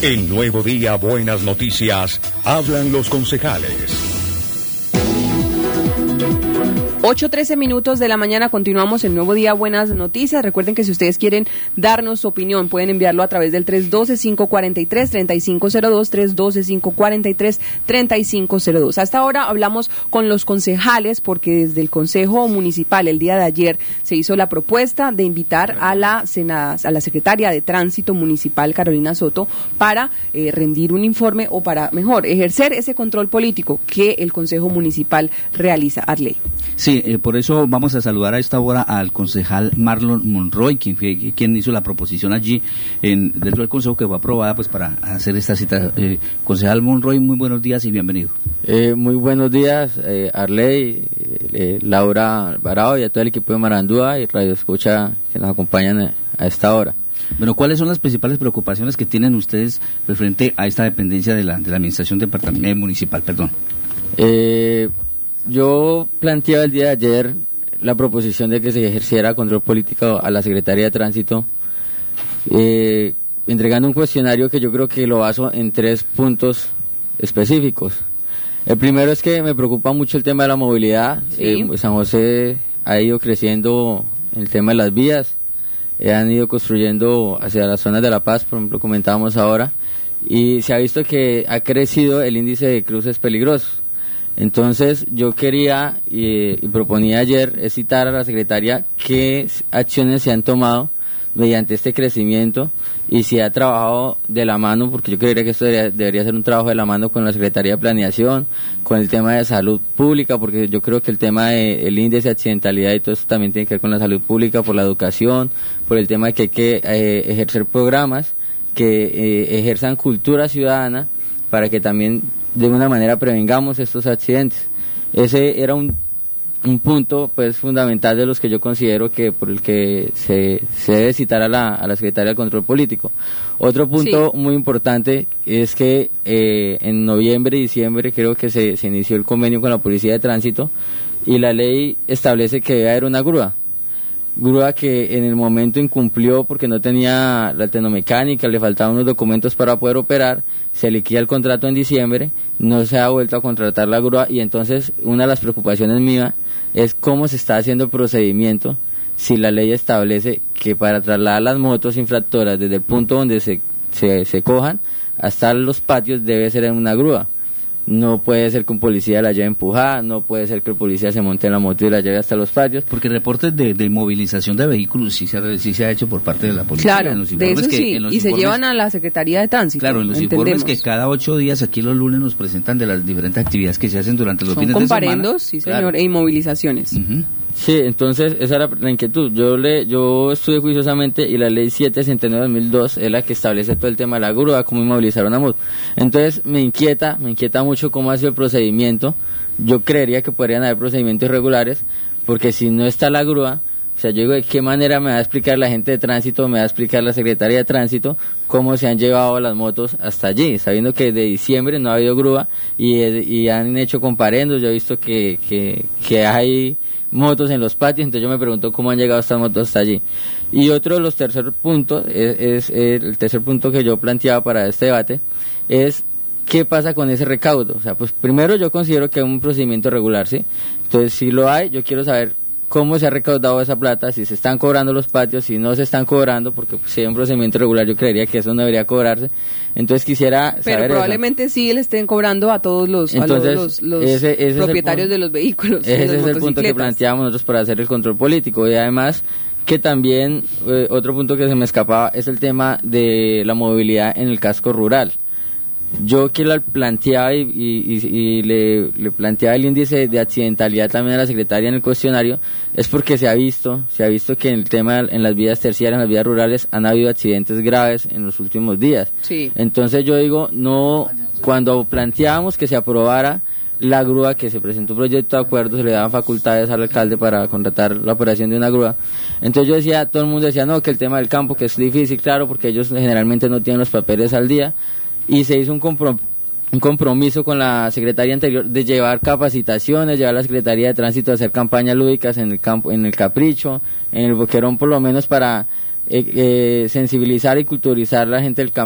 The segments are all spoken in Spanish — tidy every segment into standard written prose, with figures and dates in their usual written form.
En Nuevo Día Buenas Noticias, hablan los concejales. 8:13 de la mañana, continuamos en Nuevo Día Buenas Noticias. Recuerden que si ustedes quieren darnos su opinión, pueden enviarlo a través del 312-543-3502, 312-543-3502. Hasta ahora hablamos con los concejales porque desde el Consejo Municipal el día de ayer se hizo la propuesta de invitar a la secretaria de Tránsito Municipal, Carolina Soto, para rendir un informe o para, mejor, ejercer ese control político que el Consejo Municipal realiza. Arley. Sí, por eso vamos a saludar a esta hora al concejal Marlon Monroy, quien hizo la proposición allí dentro del consejo que fue aprobada pues para hacer esta cita. Concejal Monroy, muy buenos días y bienvenido. Muy buenos días, Arley, Laura Alvarado y a todo el equipo de Marandúa y Radio Escucha que nos acompañan a esta hora. Bueno, ¿cuáles son las principales preocupaciones que tienen ustedes frente a esta dependencia de la administración municipal? Yo planteaba el día de ayer la proposición de que se ejerciera control político a la Secretaría de Tránsito, entregando un cuestionario que yo creo que lo baso en 3 puntos específicos. El primero es que me preocupa mucho el tema de la movilidad. Sí. San José ha ido creciendo el tema de las vías, han ido construyendo hacia las zonas de La Paz, por ejemplo, comentábamos ahora, y se ha visto que ha crecido el índice de cruces peligrosos. Entonces yo quería y proponía ayer citar a la secretaria qué acciones se han tomado mediante este crecimiento y si ha trabajado de la mano, porque yo creería que esto debería ser un trabajo de la mano con la Secretaría de Planeación, con el tema de salud pública, porque yo creo que el tema del índice de accidentalidad y todo esto también tiene que ver con la salud pública, por la educación, por el tema de que hay que ejercer programas que ejerzan cultura ciudadana para que también de una manera prevengamos estos accidentes. Ese era un punto pues fundamental de los que yo considero que por el que se debe citar a la Secretaría de Control Político. Otro punto muy importante es que en noviembre y diciembre creo que se inició el convenio con la Policía de Tránsito y la ley establece que debe haber una grúa que en el momento incumplió porque no tenía la tecnomecánica, le faltaban unos documentos para poder operar, se liquida el contrato en diciembre, no se ha vuelto a contratar la grúa y entonces una de las preocupaciones mías es cómo se está haciendo el procedimiento si la ley establece que para trasladar las motos infractoras desde el punto donde se cojan hasta los patios debe ser en una grúa. No puede ser que un policía la lleve empujada, no puede ser que el policía se monte en la moto y la lleve hasta los patios. Porque reportes de movilización de vehículos sí se ha hecho por parte de la policía. Claro, de eso sí, y se llevan a la Secretaría de Tránsito. Claro, en los informes que cada 8 días aquí los lunes nos presentan de las diferentes actividades que se hacen durante los fines de semana. Son comparendos, sí señor, claro. E inmovilizaciones. Uh-huh. Sí, entonces esa era la inquietud. Yo estudié juiciosamente y la ley 769/2002 es la que establece todo el tema de la grúa, cómo inmovilizar una moto. Entonces me inquieta mucho cómo ha sido el procedimiento. Yo creería que podrían haber procedimientos irregulares, porque si no está la grúa, o sea, yo digo, ¿de qué manera me va a explicar la gente de tránsito, me va a explicar la Secretaría de Tránsito cómo se han llevado las motos hasta allí, sabiendo que de diciembre no ha habido grúa y han hecho comparendos? Yo he visto que hay motos en los patios, entonces yo me pregunto cómo han llegado estas motos hasta allí. Y otro de los tercer puntos, es el tercer punto que yo planteaba para este debate, es ¿qué pasa con ese recaudo? O sea, pues primero yo considero que es un procedimiento regular, ¿sí? Entonces, si lo hay, yo quiero saber cómo se ha recaudado esa plata, si se están cobrando los patios, si no se están cobrando, porque pues, si hay un procedimiento regular yo creería que eso no debería cobrarse. Entonces quisiera saber. Pero probablemente eso. Sí le estén cobrando a todos los ese propietarios de los vehículos. Ese es el punto que planteamos nosotros para hacer el control político. Y además que también otro punto que se me escapaba es el tema de la movilidad en el casco rural. Yo que lo planteaba y le planteaba el índice de accidentalidad también a la secretaria en el cuestionario, es porque se ha visto que en el tema en las vías terciarias, en las vías rurales, han habido accidentes graves en los últimos días. Sí. Entonces yo digo, no, cuando planteábamos que se aprobara la grúa, que se presentó un proyecto de acuerdo, se le daban facultades al alcalde para contratar la operación de una grúa. Entonces yo decía, todo el mundo decía, no, que el tema del campo, que es difícil, claro, porque ellos generalmente no tienen los papeles al día. Y se hizo un compromiso con la secretaría anterior de llevar capacitaciones, llevar a la Secretaría de Tránsito a hacer campañas lúdicas en el campo, en el Capricho, en el Boquerón, por lo menos para sensibilizar y culturizar a la gente del campo.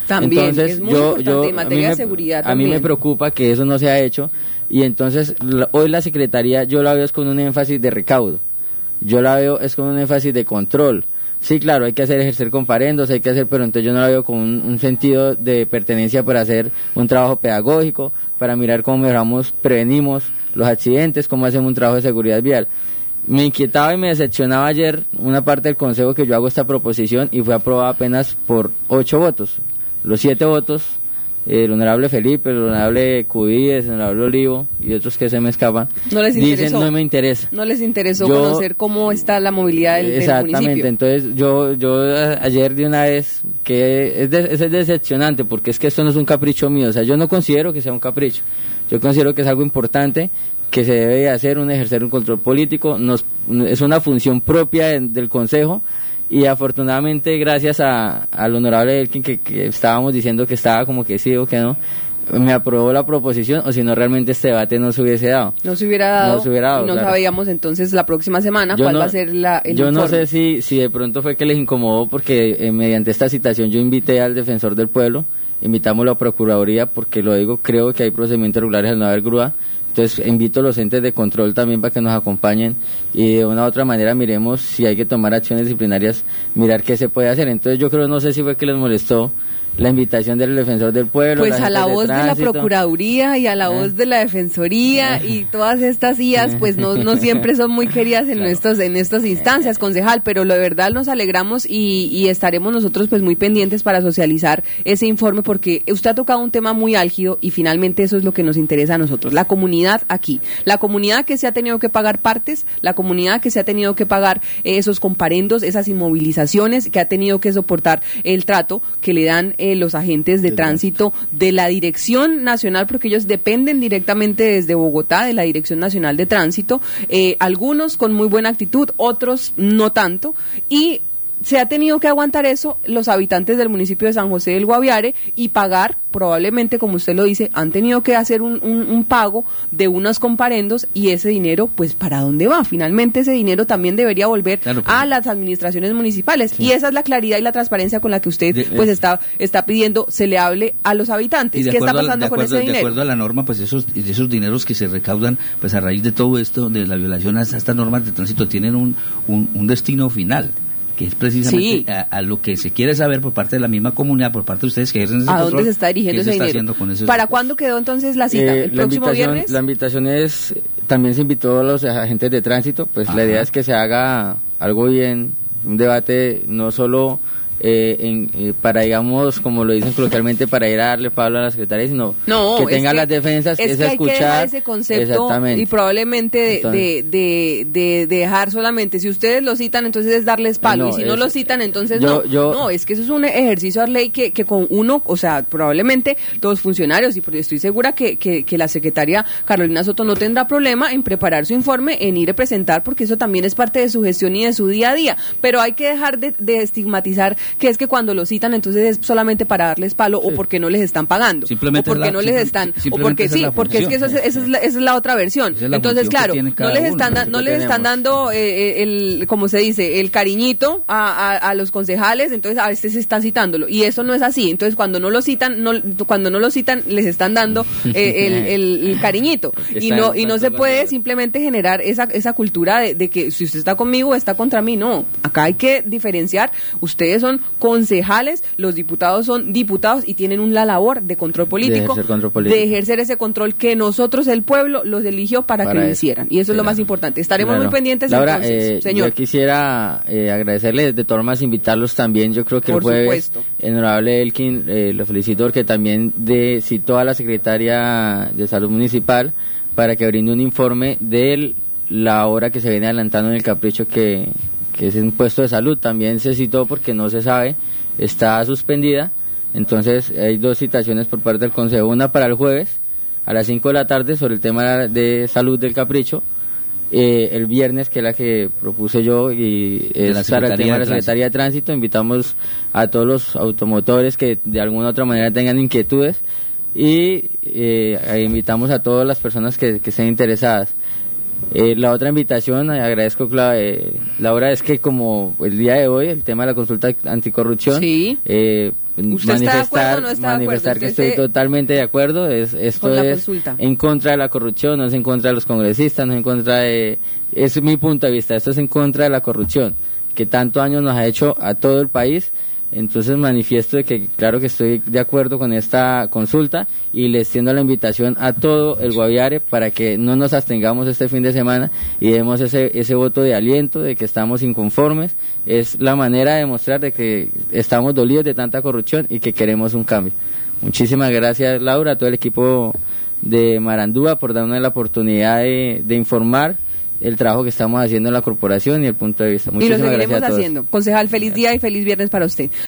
También, entonces, es muy importante en materia de seguridad a mí me también. preocupa que eso no se ha hecho, y entonces hoy la Secretaría yo la veo es con un énfasis de recaudo, yo la veo es con un énfasis de control. Sí, claro, hay que ejercer comparendos, pero entonces yo no la veo con un sentido de pertenencia para hacer un trabajo pedagógico, para mirar cómo mejoramos, prevenimos los accidentes, cómo hacemos un trabajo de seguridad vial. Me inquietaba y me decepcionaba ayer una parte del Consejo que yo hago esta proposición y fue aprobada apenas por 8 votos. Los 7 votos, el honorable Felipe, el honorable Cudíes, el honorable Olivo y otros que se me escapan, no les dicen no me interesa. No les interesó conocer cómo está la movilidad del municipio. Exactamente, entonces yo ayer de una vez, que es decepcionante, porque es que esto no es un capricho mío, o sea, yo no considero que sea un capricho, yo considero que es algo importante, que se debe hacer, ejercer un control político, es una función propia del Consejo, y afortunadamente gracias al honorable Elkin que estábamos diciendo que estaba como que sí o que no, me aprobó la proposición, o si no realmente este debate no se hubiese dado. No se hubiera dado, y no claro. Sabíamos entonces la próxima semana cuál va a ser el Yo informe. No sé si de pronto fue que les incomodó, porque mediante esta citación yo invité al defensor del pueblo, invitamos a la Procuraduría, porque lo digo, creo que hay procedimientos regulares al no haber grúa. Entonces invito a los entes de control también para que nos acompañen y de una u otra manera miremos si hay que tomar acciones disciplinarias, mirar qué se puede hacer. Entonces yo creo, no sé si fue que les molestó la invitación del defensor del pueblo. Pues a la voz de la Procuraduría y a la voz de la Defensoría y todas estas IAs, pues no siempre son muy queridas en estas instancias, concejal, pero de verdad nos alegramos y estaremos nosotros pues muy pendientes para socializar ese informe, porque usted ha tocado un tema muy álgido y finalmente eso es lo que nos interesa a nosotros, la comunidad aquí, la comunidad que se ha tenido que pagar partes, la comunidad que se ha tenido que pagar esos comparendos, esas inmovilizaciones, que ha tenido que soportar el trato que le dan los agentes de tránsito de la Dirección Nacional, porque ellos dependen directamente desde Bogotá, de la Dirección Nacional de Tránsito, algunos con muy buena actitud, otros no tanto, y se ha tenido que aguantar eso los habitantes del municipio de San José del Guaviare y pagar, probablemente, como usted lo dice, han tenido que hacer un pago de unos comparendos, y ese dinero, pues, ¿para dónde va? Finalmente ese dinero también debería volver a las administraciones municipales, sí. Y esa es la claridad y la transparencia con la que usted está pidiendo se le hable a los habitantes. ¿Qué está pasando con ese dinero? De acuerdo a la norma, pues esos dineros que se recaudan, pues a raíz de todo esto, de la violación a estas normas de tránsito, tienen un destino final, que es precisamente a lo que se quiere saber por parte de la misma comunidad, por parte de ustedes que ejercen ese control. ¿A dónde se está dirigiendo ese dinero? ¿Para cuándo quedó entonces la cita? ¿El próximo viernes? La invitación es, también se invitó a los agentes de tránsito, pues la idea es que se haga algo bien, un debate no solo para, digamos, como lo dicen coloquialmente, para ir a darle palo a la secretaria, sino que tenga las defensas, es escuchar. Hay que dejar ese concepto y probablemente de dejar solamente, si ustedes lo citan, entonces es darles palo, y si no lo citan, entonces no, es que eso es un ejercicio de ley que con uno, o sea, probablemente los funcionarios, y estoy segura que la secretaria Carolina Soto no tendrá problema en preparar su informe, en ir a presentar, porque eso también es parte de su gestión y de su día a día, pero hay que dejar de estigmatizar que es que cuando lo citan entonces es solamente para darles palo, o porque no les están pagando, simplemente o porque no les están, o porque sí, porque es que esa es la otra versión. Entonces, claro, no les están dando como se dice, el cariñito a los concejales, entonces a veces se están citándolo, y eso no es así. Entonces cuando no lo citan les están dando el cariñito, y no se puede simplemente generar esa cultura de que si usted está conmigo está contra mí. No, acá hay que diferenciar. Ustedes son concejales, los diputados son diputados y tienen una labor de control político, de ejercer ese control que nosotros, el pueblo, los eligió para que lo hicieran, y eso es lo más importante. Estaremos muy pendientes. Laura, entonces, señor. Yo quisiera agradecerle, de todas formas invitarlos también. Yo creo que el jueves, el honorable Elkin, lo felicito, porque también citó a la secretaria de Salud Municipal para que brinde un informe de la hora que se viene adelantando en el capricho que es un puesto de salud. También se citó porque no se sabe, está suspendida. Entonces hay 2 citaciones por parte del Consejo, una para el jueves a las 5 de la tarde sobre el tema de salud del capricho, el viernes, que es la que propuse yo, y es para el tema de la Secretaría de Tránsito. Invitamos a todos los automotores que de alguna u otra manera tengan inquietudes, y invitamos a todas las personas que estén interesadas. La otra invitación, agradezco, Laura, es que como el día de hoy, el tema de la consulta anticorrupción, ¿Usted está de acuerdo o no está de acuerdo? Manifestar que estoy totalmente de acuerdo. Esto es consulta. En contra de la corrupción, no es en contra de los congresistas, no es en contra de... Es mi punto de vista, esto es en contra de la corrupción, que tanto daño nos ha hecho a todo el país. Entonces manifiesto de que claro que estoy de acuerdo con esta consulta y le extiendo la invitación a todo el Guaviare para que no nos abstengamos este fin de semana y demos ese voto de aliento, de que estamos inconformes. Es la manera de demostrar de que estamos dolidos de tanta corrupción y que queremos un cambio. Muchísimas gracias, Laura, a todo el equipo de Marandúa por darnos la oportunidad de informar el trabajo que estamos haciendo en la corporación y el punto de vista. Muchísimas gracias. Y lo seguiremos gracias a todos. haciendo. Concejal, feliz día y feliz viernes para usted.